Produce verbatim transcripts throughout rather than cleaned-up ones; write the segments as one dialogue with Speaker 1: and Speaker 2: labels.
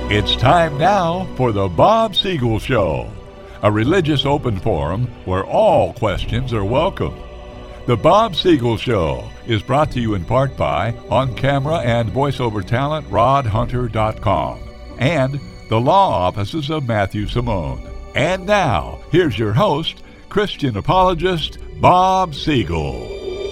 Speaker 1: It's time now for the Bob Siegel Show, a religious open forum where all questions are welcome. The Bob Siegel Show is brought to you in part by on-camera and voiceover talent rod hunter dot com and the law offices of Matthew Simone. And now, here's your host, Christian apologist Bob Siegel.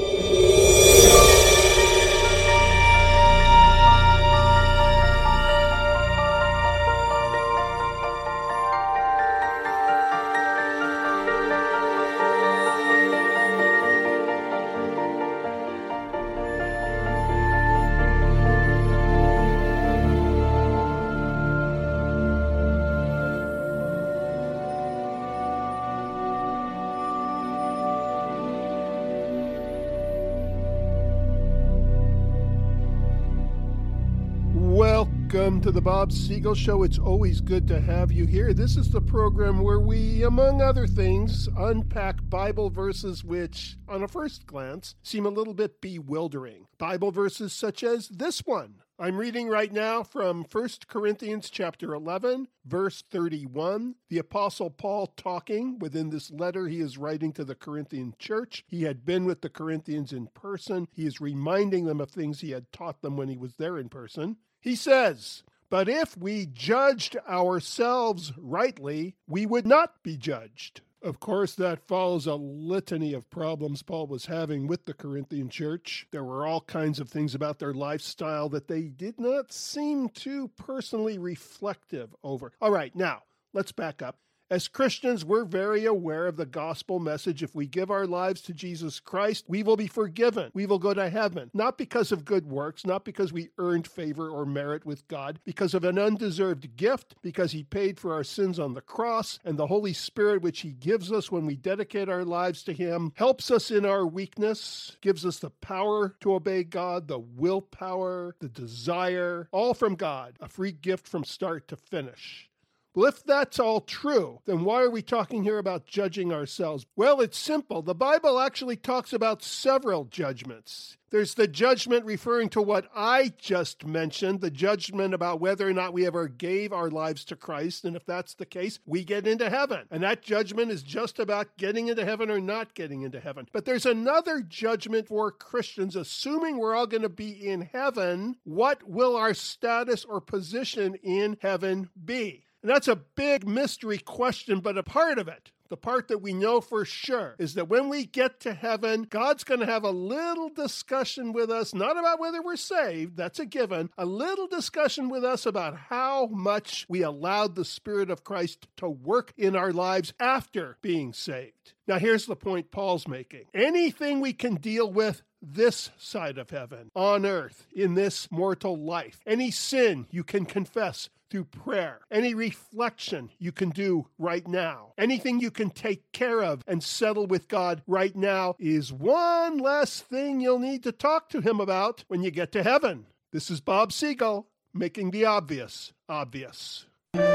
Speaker 2: Welcome to the Bob Siegel Show. It's always good to have you here. This is the program where we, among other things, unpack Bible verses which, on a first glance, seem a little bit bewildering. Bible verses such as this one. I'm reading right now from First Corinthians chapter eleven, verse thirty-one. The Apostle Paul talking within this letter he is writing to the Corinthian church. He had been with the Corinthians in person. He is reminding them of things he had taught them when he was there in person. He says, "But if we judged ourselves rightly, we would not be judged." Of course, that follows a litany of problems Paul was having with the Corinthian church. There were all kinds of things about their lifestyle that they did not seem too personally reflective over. All right, now, let's back up. As Christians, we're very aware of the gospel message. If we give our lives to Jesus Christ, we will be forgiven. We will go to heaven, not because of good works, not because we earned favor or merit with God, because of an undeserved gift, because he paid for our sins on the cross, and the Holy Spirit, which he gives us when we dedicate our lives to him, helps us in our weakness, gives us the power to obey God, the willpower, the desire, all from God, a free gift from start to finish. Well, if that's all true, then why are we talking here about judging ourselves? Well, it's simple. The Bible actually talks about several judgments. There's the judgment referring to what I just mentioned, the judgment about whether or not we ever gave our lives to Christ, and if that's the case, we get into heaven. And that judgment is just about getting into heaven or not getting into heaven. But there's another judgment for Christians, assuming we're all going to be in heaven. What will our status or position in heaven be? And that's a big mystery question, but a part of it, the part that we know for sure, is that when we get to heaven, God's going to have a little discussion with us, not about whether we're saved, that's a given, a little discussion with us about how much we allowed the Spirit of Christ to work in our lives after being saved. Now, here's the point Paul's making. Anything we can deal with this side of heaven, on earth, in this mortal life, any sin you can confess through prayer, any reflection you can do right now, anything you can take care of and settle with God right now is one less thing you'll need to talk to him about when you get to heaven. This is Bob Siegel, making the obvious obvious.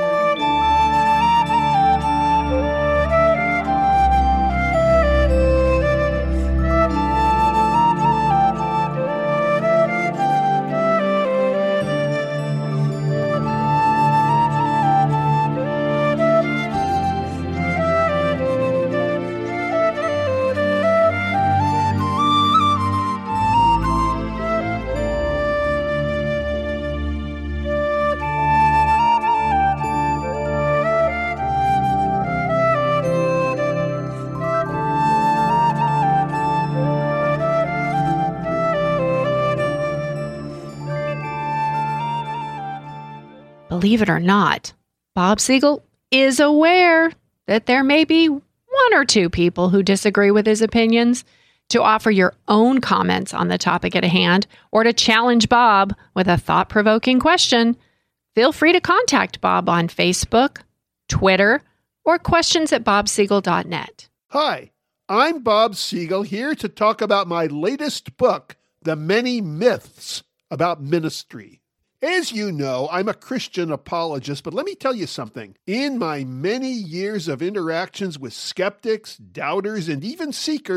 Speaker 3: Believe it or not, Bob Siegel is aware that there may be one or two people who disagree with his opinions. To offer your own comments on the topic at hand or to challenge Bob with a thought-provoking question, feel free to contact Bob on Facebook, Twitter, or questions at bob siegel dot net.
Speaker 2: Hi, I'm Bob Siegel, here to talk about my latest book, The Many Myths About Ministry. As you know, I'm a Christian apologist, but let me tell you something. In my many years of interactions with skeptics, doubters, and even seekers,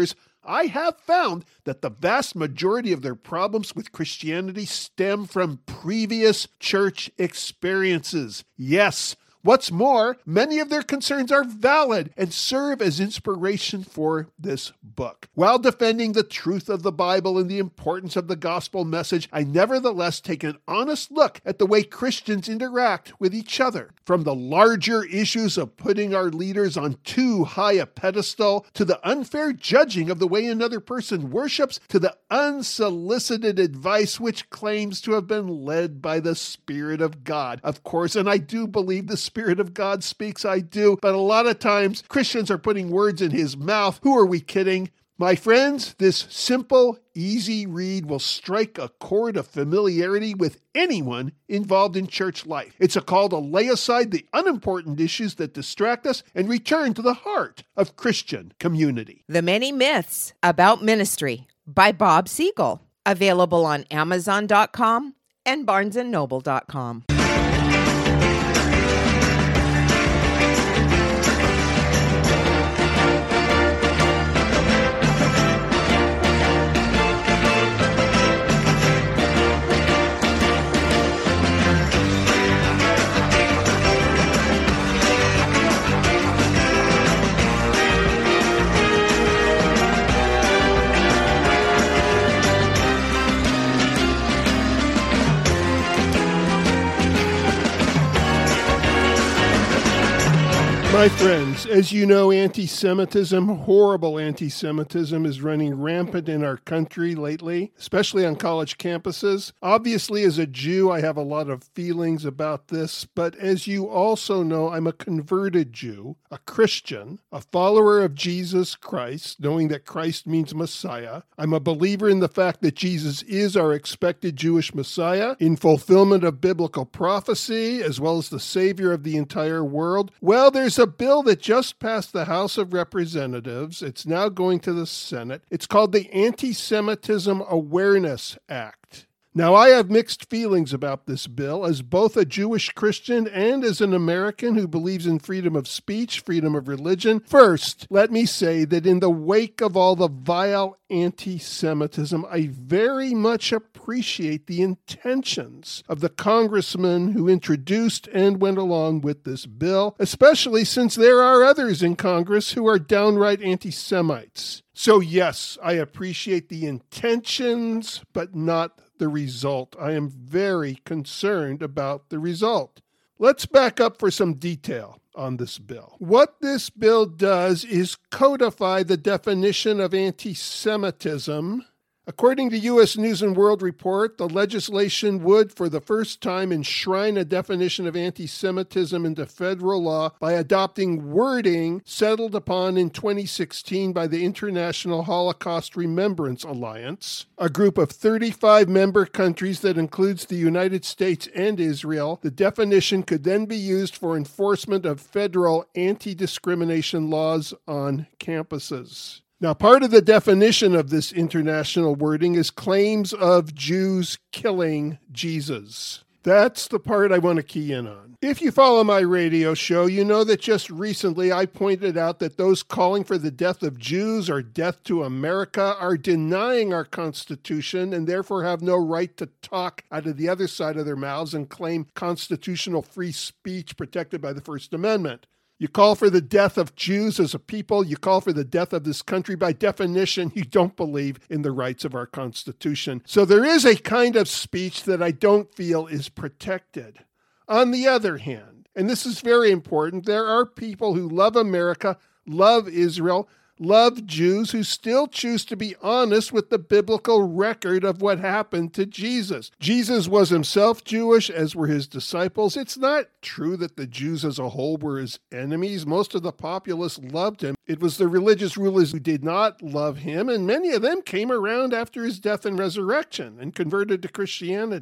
Speaker 2: I have found that the vast majority of their problems with Christianity stem from previous church experiences. Yes, what's more, many of their concerns are valid and serve as inspiration for this book. While defending the truth of the Bible and the importance of the gospel message, I nevertheless take an honest look at the way Christians interact with each other. From the larger issues of putting our leaders on too high a pedestal, to the unfair judging of the way another person worships, to the unsolicited advice which claims to have been led by the Spirit of God. Of course, and I do believe the Spirit of God speaks, I do, but a lot of times Christians are putting words in his mouth. Who are we kidding? My friends, this simple, easy read will strike a chord of familiarity with anyone involved in church life. It's a call to lay aside the unimportant issues that distract us and return to the heart of Christian community.
Speaker 4: The Many Myths About Ministry by Bob Siegel. Available on Amazon dot com and Barnes and Noble dot com.
Speaker 2: My friends, as you know, anti-Semitism, horrible anti-Semitism, is running rampant in our country lately, especially on college campuses. Obviously, as a Jew, I have a lot of feelings about this, but as you also know, I'm a converted Jew, a Christian, a follower of Jesus Christ, knowing that Christ means Messiah. I'm a believer in the fact that Jesus is our expected Jewish Messiah in fulfillment of biblical prophecy, as well as the Savior of the entire world. Well, there's a bill that just passed the House of Representatives. It's now going to the Senate. It's called the Anti-Semitism Awareness Act. Now, I have mixed feelings about this bill as both a Jewish Christian and as an American who believes in freedom of speech, freedom of religion. First, let me say that in the wake of all the vile anti-Semitism, I very much appreciate the intentions of the congressman who introduced and went along with this bill, especially since there are others in Congress who are downright anti-Semites. So yes, I appreciate the intentions, but not the result. I am very concerned about the result. Let's back up for some detail on this bill. What this bill does is codify the definition of anti-Semitism. According to U S News and World Report, the legislation would, for the first time, enshrine a definition of anti-Semitism into federal law by adopting wording settled upon in twenty sixteen by the International Holocaust Remembrance Alliance, a group of thirty-five member countries that includes the United States and Israel. The definition could then be used for enforcement of federal anti-discrimination laws on campuses. Now, part of the definition of this international wording is claims of Jews killing Jesus. That's the part I want to key in on. If you follow my radio show, you know that just recently I pointed out that those calling for the death of Jews or death to America are denying our Constitution and therefore have no right to talk out of the other side of their mouths and claim constitutional free speech protected by the First Amendment. You call for the death of Jews as a people, you call for the death of this country. By definition, you don't believe in the rights of our Constitution. So there is a kind of speech that I don't feel is protected. On the other hand, and this is very important, there are people who love America, love Israel, love Jews who still choose to be honest with the biblical record of what happened to Jesus. Jesus was himself Jewish, as were his disciples. It's not true that the Jews as a whole were his enemies. Most of the populace loved him. It was the religious rulers who did not love him, and many of them came around after his death and resurrection and converted to Christianity.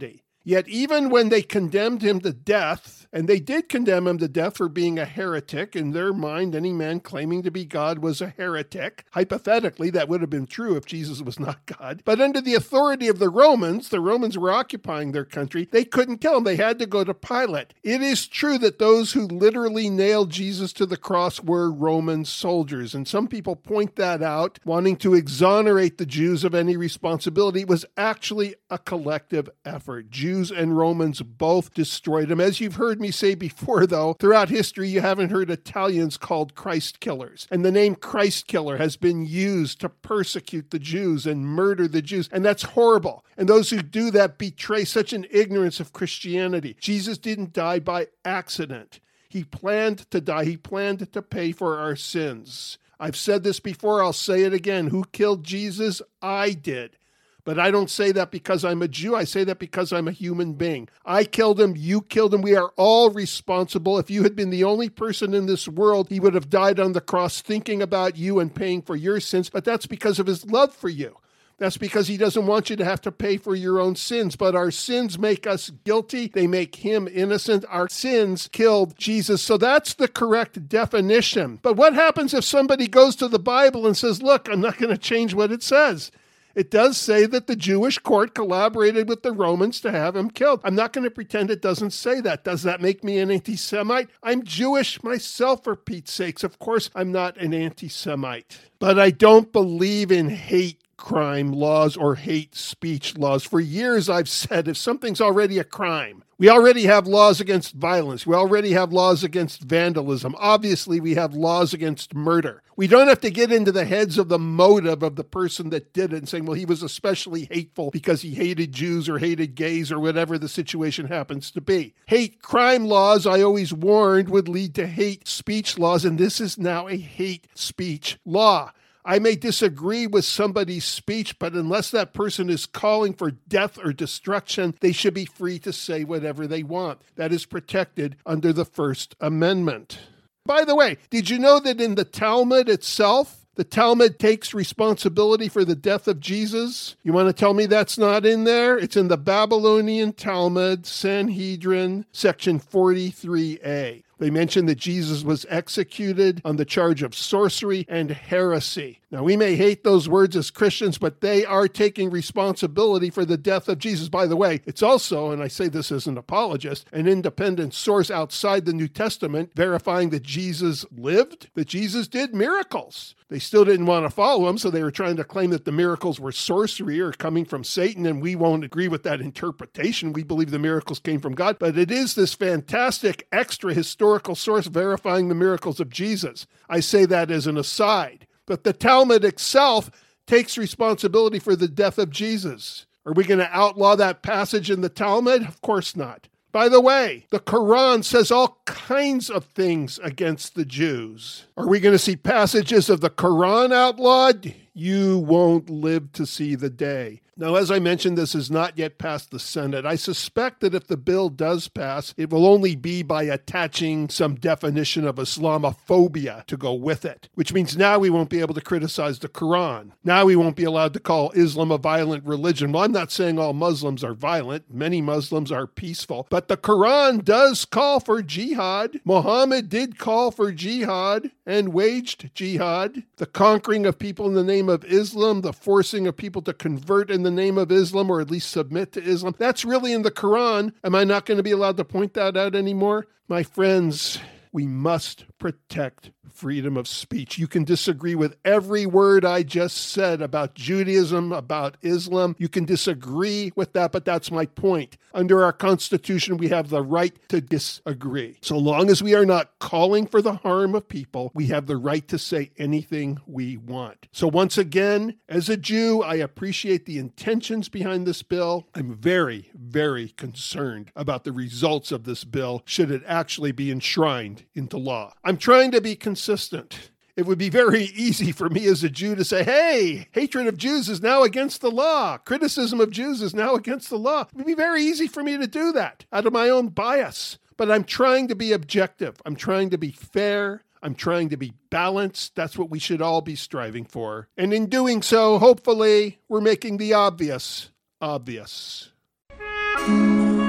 Speaker 2: Yet even when they condemned him to death, and they did condemn him to death for being a heretic, in their mind, any man claiming to be God was a heretic. Hypothetically, that would have been true if Jesus was not God. But under the authority of the Romans, the Romans were occupying their country, they couldn't kill him. They had to go to Pilate. It is true that those who literally nailed Jesus to the cross were Roman soldiers, and some people point that out, wanting to exonerate the Jews of any responsibility. It was actually a collective effort. Jews and Romans both destroyed him. As you've heard me say before, though, throughout history, you haven't heard Italians called Christ killers. And the name Christ killer has been used to persecute the Jews and murder the Jews. And that's horrible. And those who do that betray such an ignorance of Christianity. Jesus didn't die by accident. He planned to die. He planned to pay for our sins. I've said this before. I'll say it again. Who killed Jesus? I did. But I don't say that because I'm a Jew. I say that because I'm a human being. I killed him. You killed him. We are all responsible. If you had been the only person in this world, he would have died on the cross thinking about you and paying for your sins. But that's because of his love for you. That's because he doesn't want you to have to pay for your own sins. But our sins make us guilty. They make him innocent. Our sins killed Jesus. So that's the correct definition. But what happens if somebody goes to the Bible and says, look, I'm not going to change what it says? It does say that the Jewish court collaborated with the Romans to have him killed. I'm not going to pretend it doesn't say that. Does that make me an anti-Semite? I'm Jewish myself, for Pete's sakes. Of course, I'm not an anti-Semite. But I don't believe in hate crime laws or hate speech laws. For years, I've said if something's already a crime, we already have laws against violence. We already have laws against vandalism. Obviously, we have laws against murder. We don't have to get into the heads of the motive of the person that did it and saying, well, he was especially hateful because he hated Jews or hated gays or whatever the situation happens to be. Hate crime laws, I always warned, would lead to hate speech laws, and this is now a hate speech law. I may disagree with somebody's speech, but unless that person is calling for death or destruction, they should be free to say whatever they want. That is protected under the First Amendment. By the way, did you know that in the Talmud itself, the Talmud takes responsibility for the death of Jesus? You want to tell me that's not in there? It's in the Babylonian Talmud, Sanhedrin, section forty-three A. They mention that Jesus was executed on the charge of sorcery and heresy. Now, we may hate those words as Christians, but they are taking responsibility for the death of Jesus. By the way, it's also, and I say this as an apologist, an independent source outside the New Testament verifying that Jesus lived, that Jesus did miracles. They still didn't want to follow him, so they were trying to claim that the miracles were sorcery or coming from Satan, and we won't agree with that interpretation. We believe the miracles came from God, but it is this fantastic extra historical source verifying the miracles of Jesus. I say that as an aside. But the Talmud itself takes responsibility for the death of Jesus. Are we going to outlaw that passage in the Talmud? Of course not. By the way, the Quran says all kinds of things against the Jews. Are we going to see passages of the Quran outlawed? You won't live to see the day. Now, as I mentioned, this has not yet passed the Senate. I suspect that if the bill does pass, it will only be by attaching some definition of Islamophobia to go with it, which means now we won't be able to criticize the Quran. Now we won't be allowed to call Islam a violent religion. Well, I'm not saying all Muslims are violent. Many Muslims are peaceful. But the Quran does call for jihad. Muhammad did call for jihad and waged jihad. The conquering of people in the name of Islam, the forcing of people to convert in the name of Islam, or at least submit to Islam. That's really in the Quran. Am I not going to be allowed to point that out anymore? My friends, we must protect freedom of speech. You can disagree with every word I just said about Judaism, about Islam. You can disagree with that, but that's my point. Under our Constitution, we have the right to disagree. So long as we are not calling for the harm of people, we have the right to say anything we want. So once again, as a Jew, I appreciate the intentions behind this bill. I'm very, very concerned about the results of this bill should it actually be enshrined into law. I'm trying to be consistent. It would be very easy for me as a Jew to say, hey, hatred of Jews is now against the law. Criticism of Jews is now against the law. It would be very easy for me to do that out of my own bias. But I'm trying to be objective. I'm trying to be fair. I'm trying to be balanced. That's what we should all be striving for. And in doing so, hopefully, we're making the obvious obvious.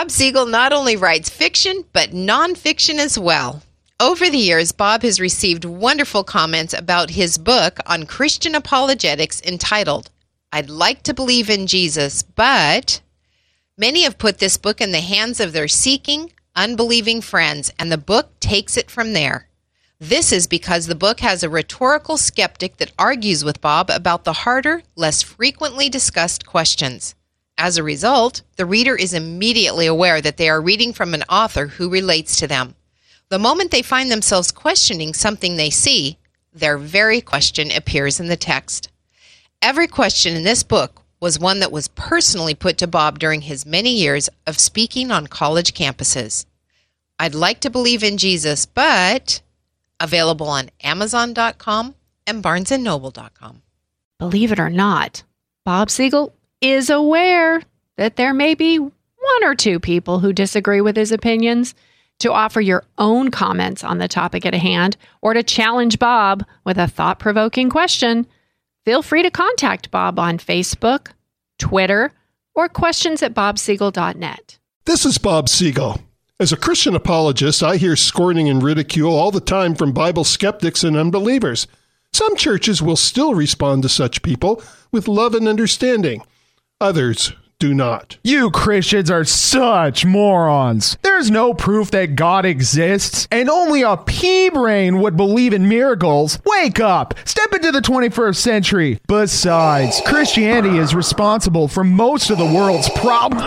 Speaker 4: Bob Siegel not only writes fiction, but nonfiction as well. Over the years, Bob has received wonderful comments about his book on Christian apologetics entitled, I'd Like to Believe in Jesus, but... Many have put this book in the hands of their seeking, unbelieving friends, and the book takes it from there. This is because the book has a rhetorical skeptic that argues with Bob about the harder, less frequently discussed questions. As a result, the reader is immediately aware that they are reading from an author who relates to them. The moment they find themselves questioning something they see, their very question appears in the text. Every question in this book was one that was personally put to Bob during his many years of speaking on college campuses. I'd Like to Believe in Jesus, but available on Amazon dot com and Barnes and Noble dot com.
Speaker 3: Believe it or not, Bob Siegel is aware that there may be one or two people who disagree with his opinions. To offer your own comments on the topic at hand or to challenge Bob with a thought-provoking question, feel free to contact Bob on Facebook, Twitter, or questions at bob siegel dot net.
Speaker 2: This is Bob Siegel. As a Christian apologist, I hear scorning and ridicule all the time from Bible skeptics and unbelievers. Some churches will still respond to such people with love and understanding. Others do not.
Speaker 5: You Christians are such morons. There's no proof that God exists, and only a pea-brain would believe in miracles. Wake up! Step into the twenty-first century. Besides, Christianity is responsible for most of the world's problems.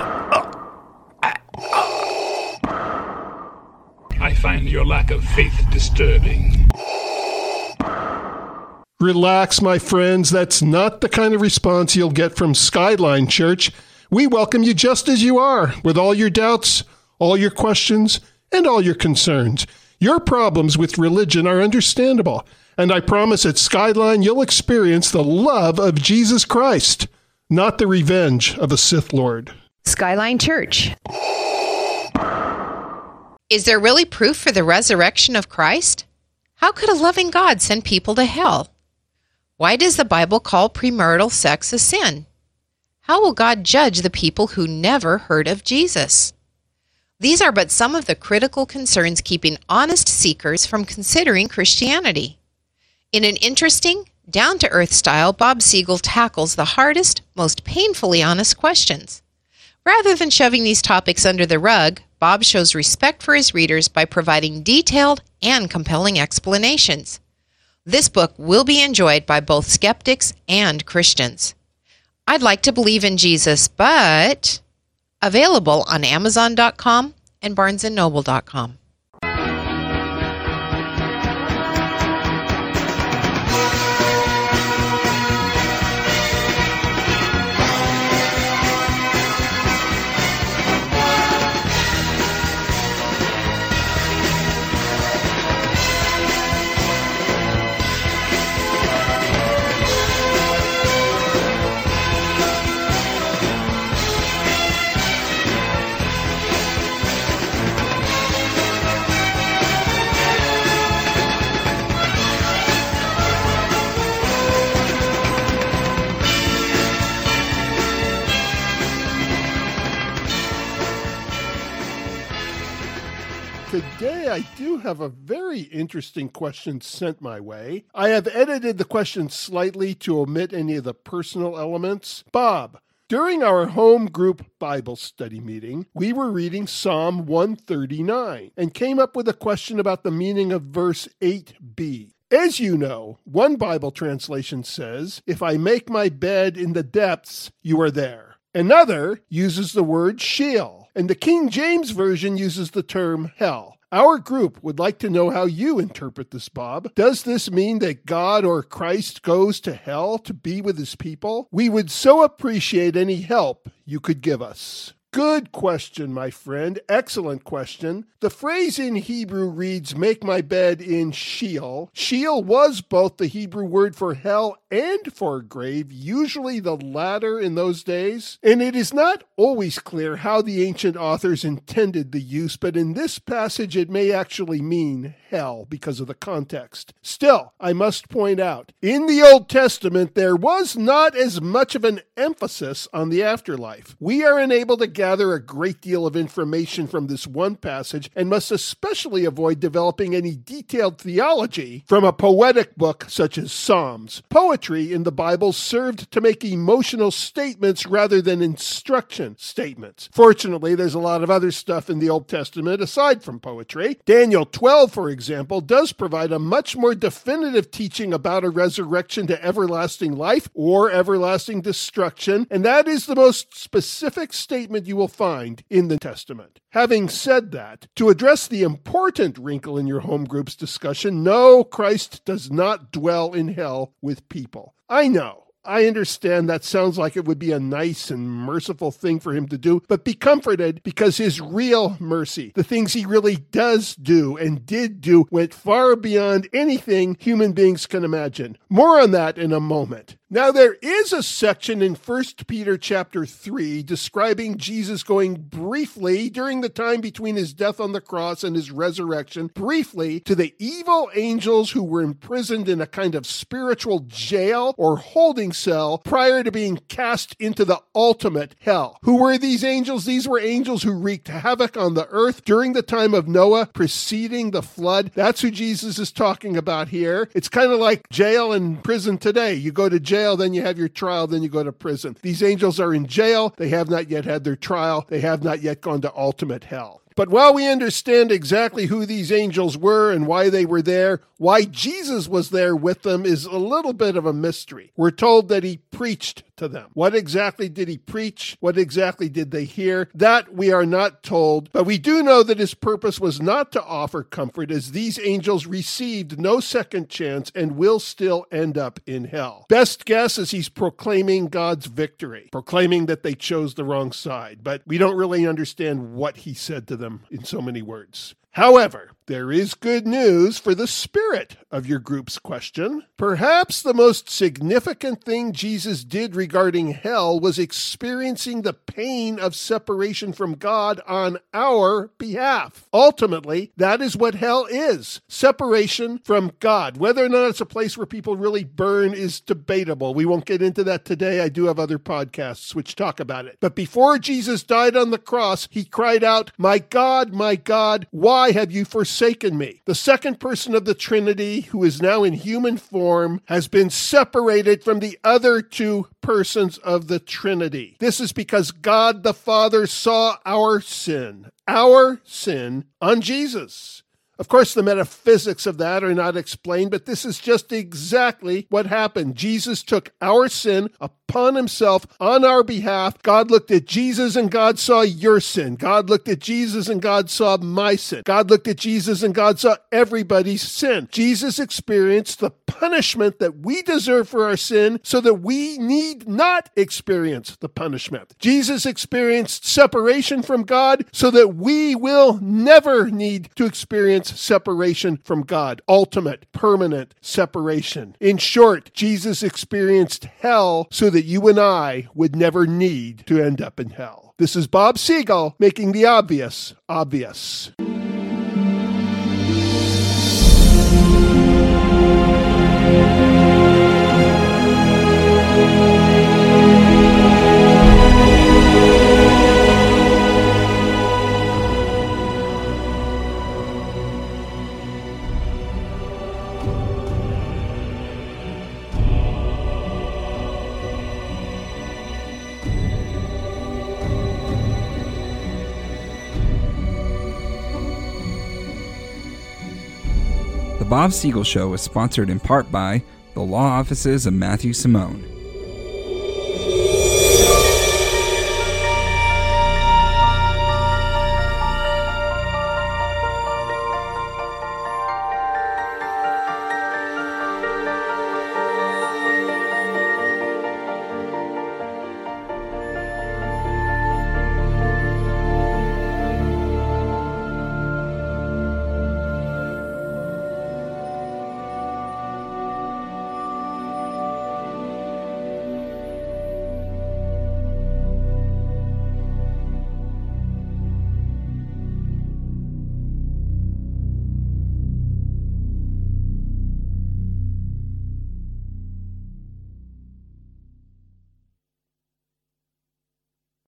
Speaker 6: I find your lack of faith disturbing.
Speaker 2: Relax, my friends. That's not the kind of response you'll get from Skyline Church. We welcome you just as you are, with all your doubts, all your questions, and all your concerns. Your problems with religion are understandable, and I promise at Skyline you'll experience the love of Jesus Christ, not the revenge of a Sith Lord.
Speaker 7: Skyline Church.
Speaker 4: Is there really proof for the resurrection of Christ? How could a loving God send people to hell? Why does the Bible call premarital sex a sin? How will God judge the people who never heard of Jesus? These are but some of the critical concerns keeping honest seekers from considering Christianity. In an interesting, down-to-earth style, Bob Siegel tackles the hardest, most painfully honest questions. Rather than shoving these topics under the rug, Bob shows respect for his readers by providing detailed and compelling explanations. This book will be enjoyed by both skeptics and Christians. I'd Like to Believe in Jesus, but available on Amazon dot com and Barnes and Noble dot com.
Speaker 2: Today, I do have a very interesting question sent my way. I have edited the question slightly to omit any of the personal elements. Bob, during our home group Bible study meeting, we were reading Psalm one thirty-nine and came up with a question about the meaning of verse eight b. As you know, one Bible translation says, "If I make my bed in the depths, you are there." Another uses the word Sheol, and the King James Version uses the term hell. Our group would like to know how you interpret this, Bob. Does this mean that God or Christ goes to hell to be with his people? We would so appreciate any help you could give us. Good question, my friend. Excellent question. The phrase in Hebrew reads, "make my bed in Sheol." Sheol was both the Hebrew word for hell and for grave, usually the latter in those days. And it is not always clear how the ancient authors intended the use, but in this passage it may actually mean hell because of the context. Still, I must point out, in the Old Testament there was not as much of an emphasis on the afterlife. We are unable to get gather a great deal of information from this one passage and must especially avoid developing any detailed theology from a poetic book such as Psalms. Poetry in the Bible served to make emotional statements rather than instruction statements. Fortunately, there's a lot of other stuff in the Old Testament aside from poetry. Daniel twelve, for example, does provide a much more definitive teaching about a resurrection to everlasting life or everlasting destruction, and that is the most specific statement you will find in the Testament. Having said that, to address the important wrinkle in your home group's discussion, no, Christ does not dwell in hell with people. I know. I understand that sounds like it would be a nice and merciful thing for him to do, but be comforted because his real mercy, the things he really does do and did do, went far beyond anything human beings can imagine. More on that in a moment. Now, there is a section in First Peter chapter three describing Jesus going briefly during the time between his death on the cross and his resurrection, briefly to the evil angels who were imprisoned in a kind of spiritual jail or holding cell prior to being cast into the ultimate hell. Who were these angels? These were angels who wreaked havoc on the earth during the time of Noah, preceding the flood. That's who Jesus is talking about here. It's kind of like jail and prison today. You go to jail, then you have your trial, then you go to prison. These angels are in jail. They have not yet had their trial. They have not yet gone to ultimate hell. But while we understand exactly who these angels were and why they were there, why Jesus was there with them is a little bit of a mystery. We're told that he preached to them. What exactly did he preach? What exactly did they hear? That we are not told, but we do know that his purpose was not to offer comfort, as these angels received no second chance and will still end up in hell. Best guess is he's proclaiming God's victory, proclaiming that they chose the wrong side, but we don't really understand what he said to them in so many words. However, there is good news for the spirit of your group's question. Perhaps the most significant thing Jesus did regarding hell was experiencing the pain of separation from God on our behalf. Ultimately, that is what hell is, separation from God. Whether or not it's a place where people really burn is debatable. We won't get into that today. I do have other podcasts which talk about it. But before Jesus died on the cross, he cried out, "My God, my God, why have you forsaken me?" The second person of the Trinity, who is now in human form, has been separated from the other two persons of the Trinity. This is because God the Father saw our sin, our sin on Jesus. Of course, the metaphysics of that are not explained, but this is just exactly what happened. Jesus took our sin upon himself on our behalf. God looked at Jesus and God saw your sin. God looked at Jesus and God saw my sin. God looked at Jesus and God saw everybody's sin. Jesus experienced the punishment that we deserve for our sin so that we need not experience the punishment. Jesus experienced separation from God so that we will never need to experience separation from God, ultimate, permanent separation. In short, Jesus experienced hell so that you and I would never need to end up in hell. This is Bob Siegel making the obvious obvious.
Speaker 7: The Bob Siegel Show is sponsored in part by the law offices of Matthew Simone.